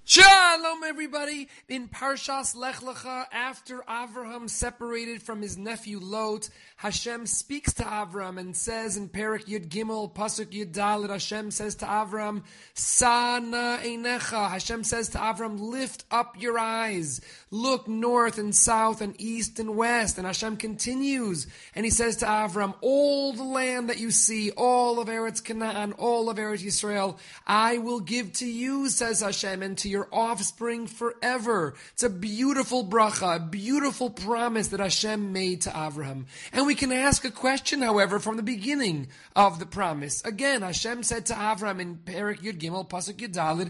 Shalom, everybody. In Parshas Lech Lecha, after Avraham separated from his nephew Lot, Hashem speaks to Avraham and says in Perek Yud Gimel, Pasuk Yud Dalet, Hashem says to Avraham, Sana Einecha. Hashem says to Avraham, lift up your eyes. Look north and south and east and west. And Hashem continues, and he says to Avraham, all the land that you see, all of Eretz Canaan, all of Eretz Yisrael, I will give to you, says Hashem, and to your offspring forever. It's a beautiful bracha, a beautiful promise that Hashem made to Avraham. And we can ask a question, however, from the beginning of the promise. Again, Hashem said to Avraham in Perek Yud Gimel, Pasuk Yud Dalet,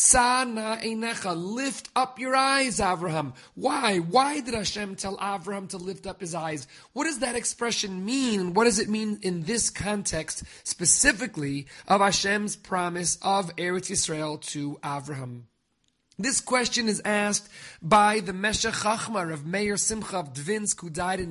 Sana Einecha, lift up your eyes, Avraham. Why? Why did Hashem tell Avraham to lift up his eyes? What does that expression mean? What does it mean in this context, specifically of Hashem's promise of Eretz Yisrael to Avraham? This question is asked by the Meshech Chachma of Meir Simcha of Dvinsk, who died in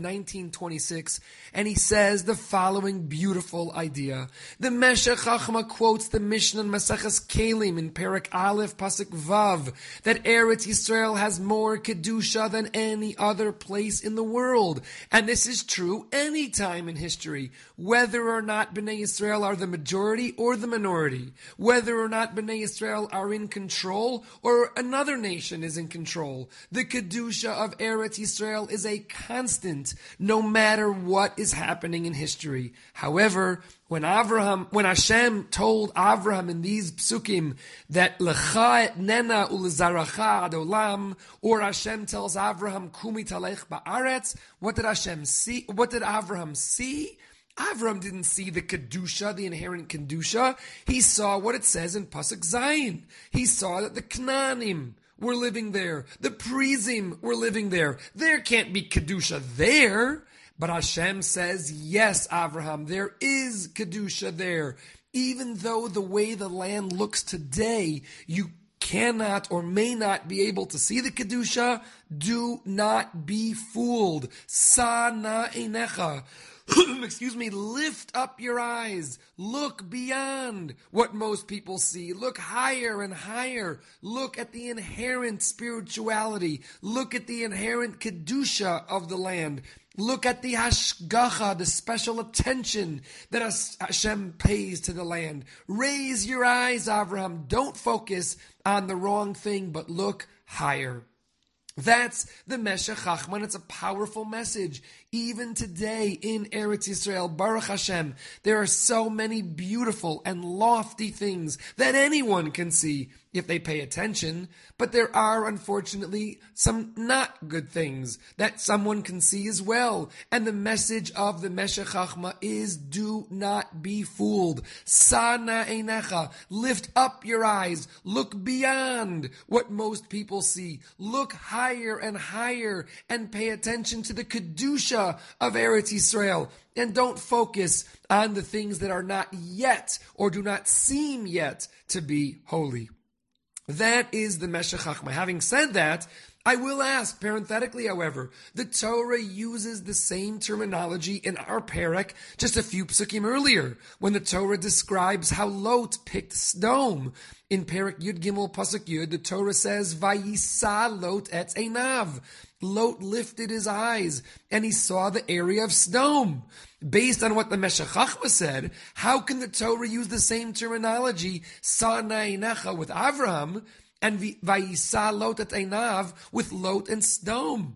1926, and he says the following beautiful idea. The Meshech Chachma quotes the Mishnah in Maseches Kelim in Perek Aleph, Pasuk Vav, that Eretz Yisrael has more Kedusha than any other place in the world. And this is true any time in history, whether or not Bnei Yisrael are the majority or the minority, whether or not Bnei Yisrael are in control or another nation is in control. The Kedusha of Eretz Yisrael is a constant, no matter what is happening in history. However, when Hashem told Avraham in these psukim that Lecha etnena ulezaracha ad olam, or Hashem tells Avraham Kumi talech ba'aretz, what did Hashem see? What did Avraham see? Avraham didn't see the Kedusha, the inherent Kedusha. He saw what it says in Pasuk Zayin. He saw that the Knaanim were living there. The Prizim were living there. There can't be Kedusha there. But Hashem says, yes, Avraham, there is Kedusha there. Even though the way the land looks today, you cannot or may not be able to see the Kedusha, do not be fooled. Sana einecha. Excuse me, lift up your eyes. Look beyond what most people see. Look higher and higher. Look at the inherent spirituality. Look at the inherent Kedusha of the land. Look at the hashgacha, the special attention that Hashem pays to the land. Raise your eyes, Avraham. Don't focus on the wrong thing, but look higher. That's the Meshech Chachma, and it's a powerful message. Even today in Eretz Yisrael, Baruch Hashem, there are so many beautiful and lofty things that anyone can see if they pay attention, but there are, unfortunately, some not good things that someone can see as well. And the message of the Meshech Chachma is, do not be fooled. Sana einecha, lift up your eyes, look beyond what most people see, look higher and higher, and pay attention to the Kedusha of Eretz Yisrael. And don't focus on the things that are not yet or do not seem yet to be holy. That is the Meshech Chachma. Having said that, I will ask, parenthetically, however, the Torah uses the same terminology in our perek just a few psukim earlier, when the Torah describes how Lot picked Sdom. In Perek Yud Gimel Pasuk Yud, the Torah says, Vayisa Lot etz einav. Lot lifted his eyes, and he saw the area of Sdom. Based on what the Meshech Chachma said, how can the Torah use the same terminology, Sana einecha, with Avraham, and Vayisa Lot et einav with Lot and Sdom?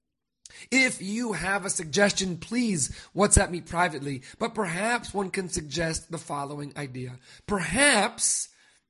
If you have a suggestion, please WhatsApp me privately. But perhaps one can suggest the following idea. Perhaps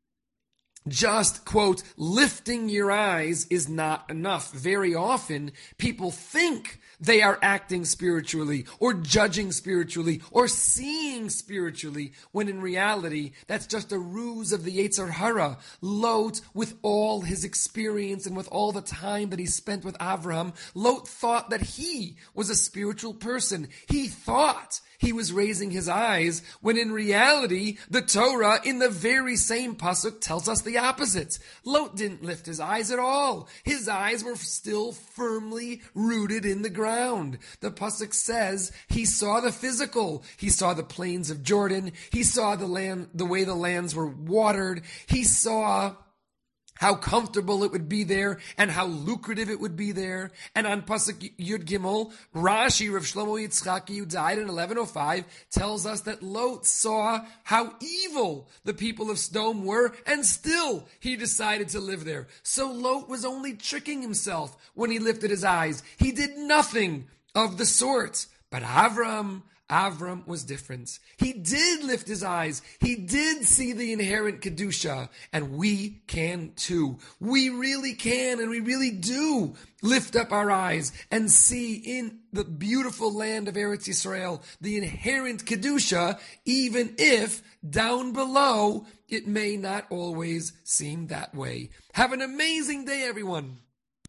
just, quote, lifting your eyes is not enough. Very often, people think they are acting spiritually, or judging spiritually, or seeing spiritually, when in reality, that's just a ruse of the Yetzer Hara. Lot, with all his experience and with all the time that he spent with Avraham, Lot thought that he was a spiritual person. He thought he was raising his eyes, when in reality, the Torah in the very same pasuk tells us the opposite. Lot didn't lift his eyes at all. His eyes were still firmly rooted in the ground. The pasuk says he saw the physical. He saw the plains of Jordan. He saw the land, the way the lands were watered. He saw how comfortable it would be there, and how lucrative it would be there. And on Pasuk Yud Gimel, Rashi, Rav Shlomo Yitzchaki, who died in 1105, tells us that Lot saw how evil the people of Sodom were, and still he decided to live there. So Lot was only tricking himself when he lifted his eyes. He did nothing of the sort. But Avram was different. He did lift his eyes. He did see the inherent Kedusha. And we can too. We really can and we really do lift up our eyes and see in the beautiful land of Eretz Yisrael the inherent Kedusha, even if down below it may not always seem that way. Have an amazing day, everyone.